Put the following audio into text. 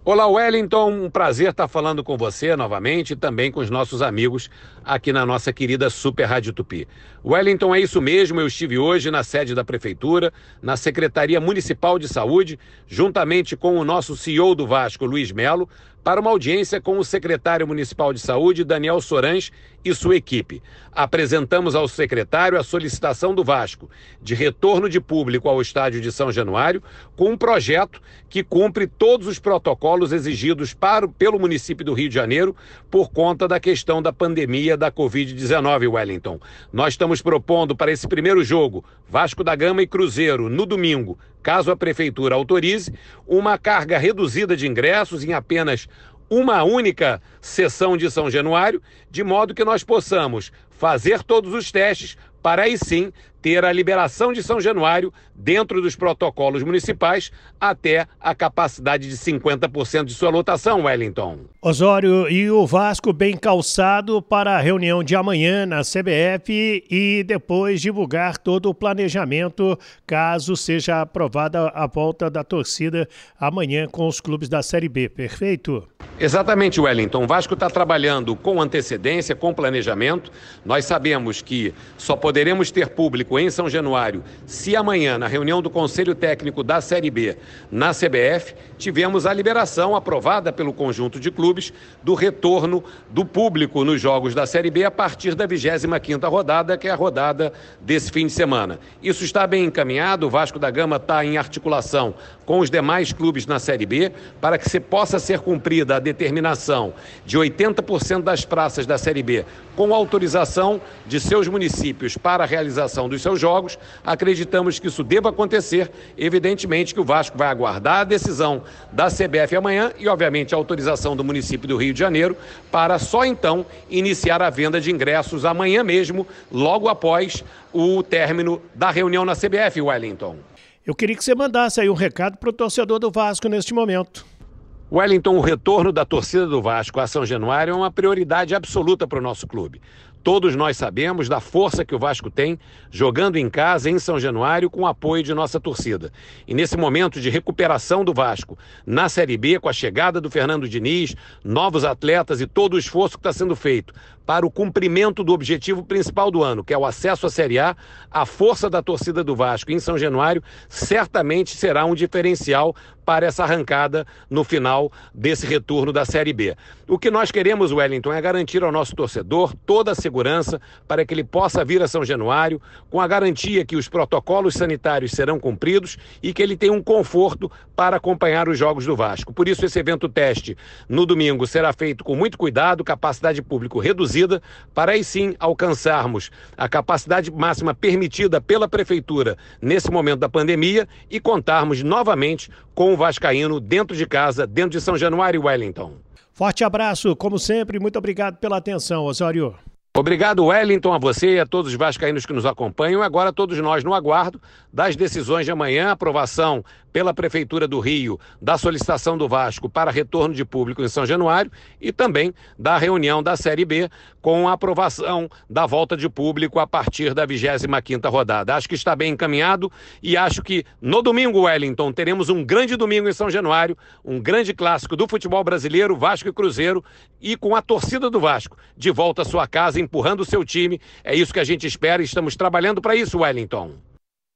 Olá, Wellington, um prazer estar falando com você novamente e também com os nossos amigos aqui na nossa querida Super Rádio Tupi. Wellington, é isso mesmo, eu estive hoje na sede da Prefeitura, na Secretaria Municipal de Saúde, juntamente com o nosso CEO do Vasco, Luiz Melo, para uma audiência com o secretário municipal de saúde, Daniel Sorans, e sua equipe. Apresentamos ao secretário a solicitação do Vasco de retorno de público ao estádio de São Januário, com um projeto que cumpre todos os protocolos exigidos pelo município do Rio de Janeiro por conta da questão da pandemia da Covid-19, Wellington. Nós estamos propondo para esse primeiro jogo, Vasco da Gama e Cruzeiro, no domingo, caso a Prefeitura autorize, uma carga reduzida de ingressos em apenas uma única sessão de São Januário, de modo que nós possamos fazer todos os testes para aí sim ter a liberação de São Januário dentro dos protocolos municipais até a capacidade de 50% de sua lotação, Wellington. Osório, e o Vasco bem calçado para a reunião de amanhã na CBF e depois divulgar todo o planejamento caso seja aprovada a volta da torcida amanhã com os clubes da Série B, perfeito? Exatamente, Wellington. O Vasco está trabalhando com antecedência, com planejamento. Nós sabemos que só poderemos ter público em São Januário se amanhã, na reunião do Conselho Técnico da Série B, na CBF, tivemos a liberação aprovada pelo conjunto de clubes do retorno do público nos jogos da Série B a partir da 25ª rodada, que é a rodada desse fim de semana. Isso está bem encaminhado, o Vasco da Gama está em articulação com os demais clubes na Série B para que possa ser cumprida a determinação de 80% das praças da Série B com autorização de seus municípios para a realização dos seus jogos. Acreditamos que isso deva acontecer. Evidentemente que o Vasco vai aguardar a decisão da CBF amanhã e, obviamente, a autorização do município do Rio de Janeiro para só então iniciar a venda de ingressos amanhã mesmo, logo após o término da reunião na CBF, Wellington. Eu queria que você mandasse aí um recado para o torcedor do Vasco neste momento. Wellington, o retorno da torcida do Vasco a São Januário é uma prioridade absoluta para o nosso clube. Todos nós sabemos da força que o Vasco tem jogando em casa em São Januário com o apoio de nossa torcida. E nesse momento de recuperação do Vasco na Série B, com a chegada do Fernando Diniz, novos atletas e todo o esforço que está sendo feito para o cumprimento do objetivo principal do ano, que é o acesso à Série A força da torcida do Vasco em São Januário certamente será um diferencial para essa arrancada no final desse retorno da Série B. O que nós queremos, Wellington, é garantir ao nosso torcedor toda a segurança para que ele possa vir a São Januário com a garantia que os protocolos sanitários serão cumpridos e que ele tenha um conforto para acompanhar os jogos do Vasco. Por isso, esse evento teste no domingo será feito com muito cuidado, capacidade de público reduzida, para aí sim alcançarmos a capacidade máxima permitida pela Prefeitura nesse momento da pandemia e contarmos novamente com o vascaíno dentro de casa, dentro de São Januário e Wellington. Forte abraço, como sempre, muito obrigado pela atenção, Osório. Obrigado, Wellington, a você e a todos os vascaínos que nos acompanham. Agora todos nós no aguardo das decisões de amanhã, aprovação pela Prefeitura do Rio da solicitação do Vasco para retorno de público em São Januário e também da reunião da Série B com a aprovação da volta de público a partir da 25ª rodada. Acho que está bem encaminhado e acho que no domingo, Wellington, teremos um grande domingo em São Januário, um grande clássico do futebol brasileiro, Vasco e Cruzeiro, e com a torcida do Vasco de volta à sua casa, empurrando o seu time. É isso que a gente espera e estamos trabalhando para isso, Wellington.